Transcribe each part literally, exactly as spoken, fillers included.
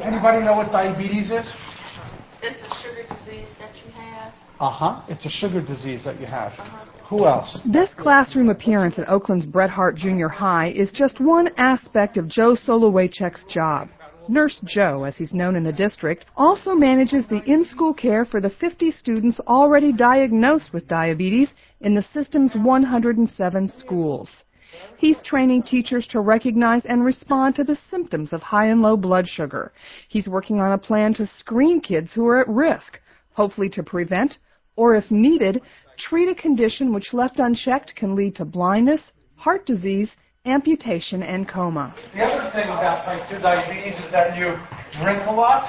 Anybody know what diabetes is? It's a sugar disease that you have. Uh-huh. It's a sugar disease that you have. Uh-huh. Who else? This classroom appearance at Oakland's Bret Hart Junior High is just one aspect of Joe Solowaychuk's job. Nurse Joe, as he's known in the district, also manages the in-school care for the fifty students already diagnosed with diabetes in the system's one hundred seven schools. He's training teachers to recognize and respond to the symptoms of high and low blood sugar. He's working on a plan to screen kids who are at risk, hopefully to prevent, or if needed, treat a condition which left unchecked can lead to blindness, heart disease, amputation, and coma. The other thing about type two diabetes is that you drink a lot,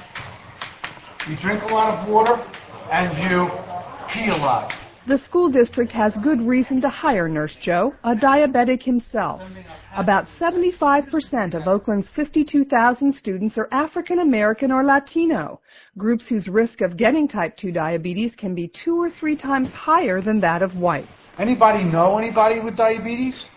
you drink a lot of water, and you pee a lot. The school district has good reason to hire Nurse Joe, a diabetic himself. About seventy-five percent of Oakland's fifty-two thousand students are African American or Latino, groups whose risk of getting type two diabetes can be two or three times higher than that of whites. Anybody know anybody with diabetes?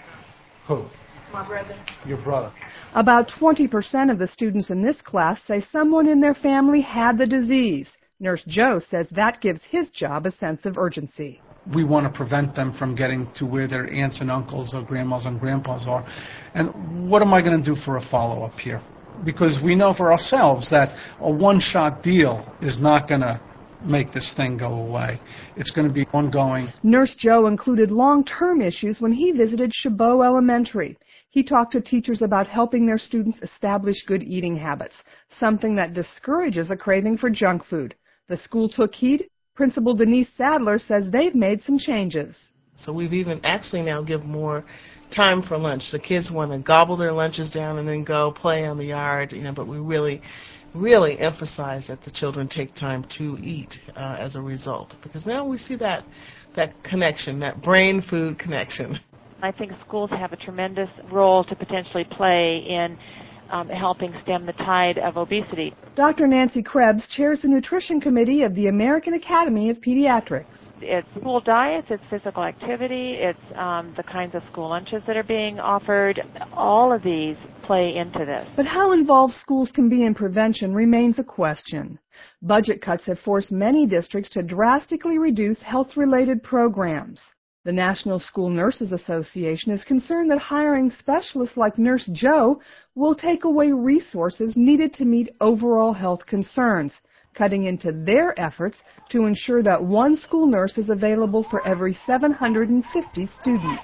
Who? My brother. Your brother. About twenty percent of the students in this class say someone in their family had the disease. Nurse Joe says that gives his job a sense of urgency. We want to prevent them from getting to where their aunts and uncles or grandmas and grandpas are. And what am I going to do for a follow-up here? Because we know for ourselves that a one-shot deal is not going to make this thing go away. It's going to be ongoing. Nurse Joe included long-term issues when he visited Chabot Elementary. He talked to teachers about helping their students establish good eating habits, something that discourages a craving for junk food. The school took heed. Principal Denise Sadler says they've made some changes. So we've even actually now give more time for lunch. The kids want to gobble their lunches down and then go play on the yard, you know, but we really really emphasize that the children take time to eat uh, as a result, because now we see that that connection, that brain-food connection. I think schools have a tremendous role to potentially play in um, helping stem the tide of obesity. Doctor Nancy Krebs chairs the nutrition committee of the American Academy of Pediatrics. It's school diets, it's physical activity, it's um, the kinds of school lunches that are being offered. All of these play into this. But how involved schools can be in prevention remains a question. Budget cuts have forced many districts to drastically reduce health-related programs. The National School Nurses Association is concerned that hiring specialists like Nurse Joe will take away resources needed to meet overall health concerns, cutting into their efforts to ensure that one school nurse is available for every seven hundred fifty students.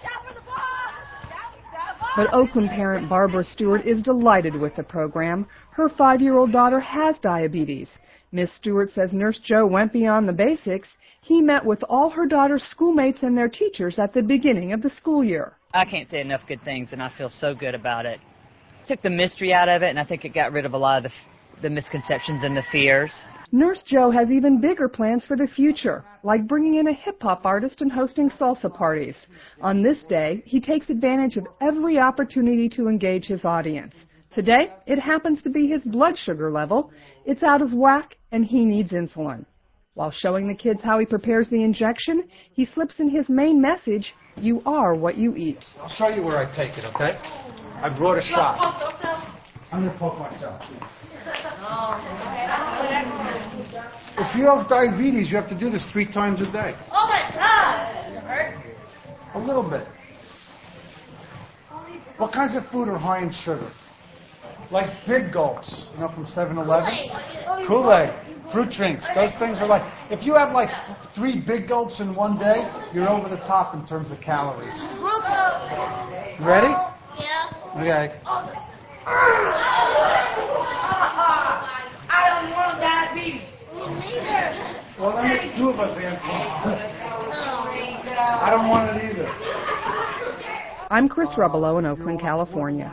But Oakland parent Barbara Stewart is delighted with the program. Her five-year-old daughter has diabetes. Miss Stewart says Nurse Joe went beyond the basics. He met with all her daughter's schoolmates and their teachers at the beginning of the school year. I can't say enough good things, and I feel so good about it. Took the mystery out of it, and I think it got rid of a lot of the, the misconceptions and the fears. Nurse Joe has even bigger plans for the future, like bringing in a hip-hop artist and hosting salsa parties. On this day, he takes advantage of every opportunity to engage his audience. Today, it happens to be his blood sugar level. It's out of whack, and he needs insulin. While showing the kids how he prepares the injection, he slips in his main message, "You are what you eat." I'll show you where I take it, okay? I brought a shot. I'm going to poke myself. If you have diabetes, you have to do this three times a day. Oh my God! Does it hurt? A little bit. What kinds of food are high in sugar? Like big gulps, you know, from seven eleven. Kool-Aid, fruit drinks, those things are like, if you have like three big gulps in one day, you're over the top in terms of calories. You ready? Yeah. Okay. I don't want diabetes. Me neither. Well, that makes two of us, Antoine. I don't want it either. I'm Chris Rubbelow in Oakland, California.